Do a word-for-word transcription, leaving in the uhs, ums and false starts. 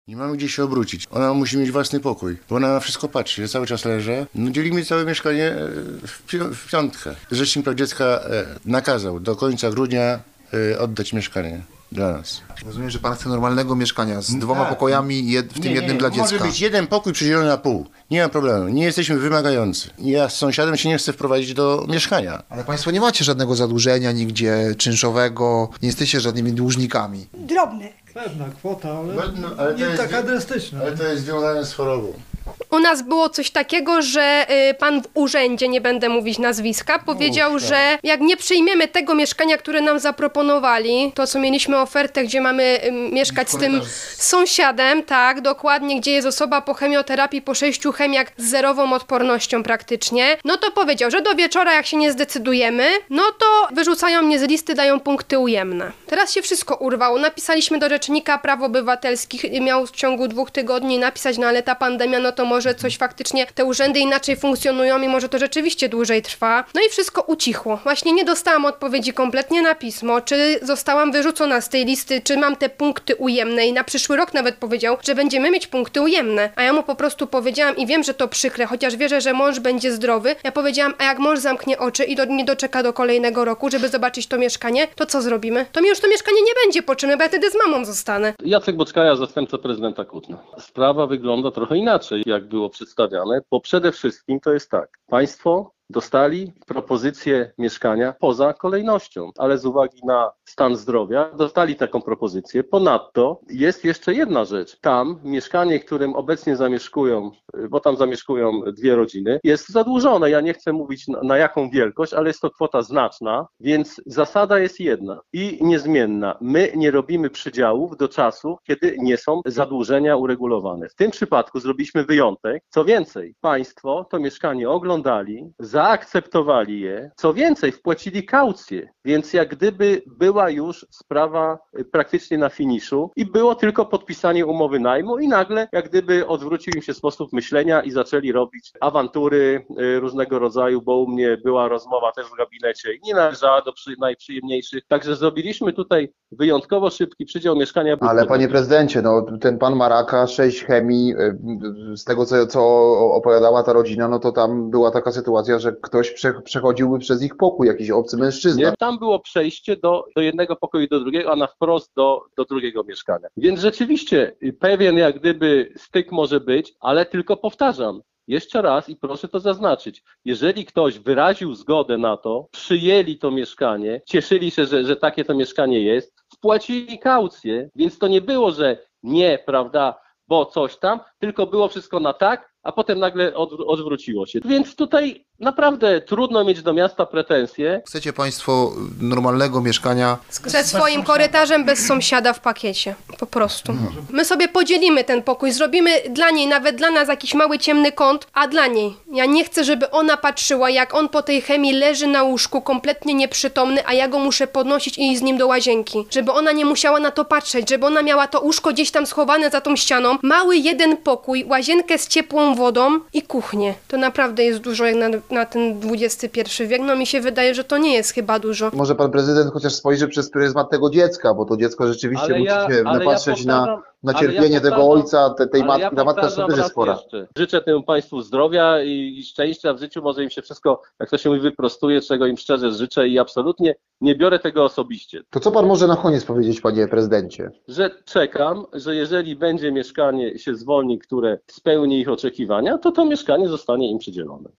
Nie mamy gdzie się obrócić. Ona musi mieć własny pokój, bo ona na wszystko patrzy. Ja cały czas leżę. No, dzielimy całe mieszkanie e, w, pi w piątkę. Rzecznik Praw Dziecka e, nakazał do końca grudnia e, oddać mieszkanie dla nas. Rozumiem, że pan chce normalnego mieszkania z dwoma tak. pokojami, jed w tym nie, jednym nie, dla dziecka. Może być jeden pokój przydzielony na pół. Nie ma problemu. Nie jesteśmy wymagający. Ja z sąsiadem się nie chcę wprowadzić do mieszkania. Ale państwo nie macie żadnego zadłużenia nigdzie czynszowego, nie jesteście żadnymi dłużnikami. Drobne. Pewna kwota, ale, No, no, ale nie to jest, taka drastyczna. Ale to jest związane z chorobą. U nas było coś takiego, że y, pan w urzędzie, nie będę mówić nazwiska, powiedział, Uf, że jak nie przyjmiemy tego mieszkania, które nam zaproponowali, to co mieliśmy ofertę, gdzie mamy y, mieszkać z tym sąsiadem, tak, dokładnie, gdzie jest osoba po chemioterapii, po sześciu chemiach z zerową odpornością praktycznie, no to powiedział, że do wieczora jak się nie zdecydujemy, no to wyrzucają mnie z listy, dają punkty ujemne. Teraz się wszystko urwało. Napisaliśmy do Rzecznika Praw Obywatelskich, miał w ciągu dwóch tygodni napisać, no ale ta pandemia, no to może coś faktycznie, te urzędy inaczej funkcjonują i może to rzeczywiście dłużej trwa. No i wszystko ucichło. Właśnie nie dostałam odpowiedzi kompletnie na pismo, czy zostałam wyrzucona z tej listy, czy mam te punkty ujemne i na przyszły rok nawet powiedział, że będziemy mieć punkty ujemne. A ja mu po prostu powiedziałam i wiem, że to przykre, chociaż wierzę, że mąż będzie zdrowy. Ja powiedziałam, a jak mąż zamknie oczy i do, nie doczeka do kolejnego roku, żeby zobaczyć to mieszkanie, to co zrobimy? To mi już to mieszkanie nie będzie potrzebne, bo ja wtedy z mamą zostanę. Jacek Boczkaja, zastępca prezydenta Kutna. Sprawa wygląda trochę inaczej, jak było przedstawiane, bo przede wszystkim to jest tak, państwo dostali propozycję mieszkania poza kolejnością, ale z uwagi na stan zdrowia dostali taką propozycję. Ponadto jest jeszcze jedna rzecz. Tam mieszkanie, którym obecnie zamieszkują, bo tam zamieszkują dwie rodziny, jest zadłużone. Ja nie chcę mówić na, na jaką wielkość, ale jest to kwota znaczna, więc zasada jest jedna i niezmienna. My nie robimy przydziałów do czasu, kiedy nie są zadłużenia uregulowane. W tym przypadku zrobiliśmy wyjątek. Co więcej, państwo to mieszkanie oglądali, zaakceptowali je, co więcej, wpłacili kaucję, więc jak gdyby była już sprawa praktycznie na finiszu i było tylko podpisanie umowy najmu i nagle jak gdyby odwrócił im się sposób myślenia i zaczęli robić awantury różnego rodzaju, bo u mnie była rozmowa też w gabinecie i nie należała do przy, najprzyjemniejszych, także zrobiliśmy tutaj wyjątkowo szybki przydział mieszkania. Ale panie prezydencie, no ten pan ma raka, sześć chemii, z tego co, co opowiadała ta rodzina, no to tam była taka sytuacja, że ktoś prze, przechodziłby przez ich pokój, jakiś obcy mężczyzna. Nie, tam było przejście do, do jednego pokoju do drugiego, a na wprost do, do drugiego mieszkania. Więc rzeczywiście pewien jak gdyby styk może być, ale tylko powtarzam, jeszcze raz i proszę to zaznaczyć, jeżeli ktoś wyraził zgodę na to, przyjęli to mieszkanie, cieszyli się, że, że takie to mieszkanie jest, wpłacili kaucję, więc to nie było, że nie, prawda, bo coś tam, tylko było wszystko na tak, a potem nagle odwr odwróciło się. Więc tutaj naprawdę trudno mieć do miasta pretensje. Chcecie państwo normalnego mieszkania? Ze swoim korytarzem bez sąsiada w pakiecie. Po prostu. My sobie podzielimy ten pokój, zrobimy dla niej, nawet dla nas jakiś mały ciemny kąt, a dla niej. Ja nie chcę, żeby ona patrzyła, jak on po tej chemii leży na łóżku, kompletnie nieprzytomny, a ja go muszę podnosić i iść z nim do łazienki. Żeby ona nie musiała na to patrzeć, żeby ona miała to łóżko gdzieś tam schowane za tą ścianą, mały jeden pokój, łazienkę z ciepłą wodą i kuchnię. To naprawdę jest dużo jak na, na ten dwudziesty pierwszy wiek. No mi się wydaje, że to nie jest chyba dużo. Może pan prezydent chociaż spojrzy przez pryzmat tego dziecka, bo to dziecko rzeczywiście Ale musi ja, się ale napatrzeć ja na, na ale cierpienie ja tego ojca, te, tej matki. ja Ta matka powtarzam też jest raz spora. jeszcze. Życzę temu państwu zdrowia i, i szczęścia w życiu. Może im się wszystko, jak to się mówi, wyprostuje, czego im szczerze życzę i absolutnie nie biorę tego osobiście. To co pan może na koniec powiedzieć, panie prezydencie? Że czekam, że jeżeli będzie mieszkanie się zwolni, które spełni ich oczekiwania, to to mieszkanie zostanie im przydzielone.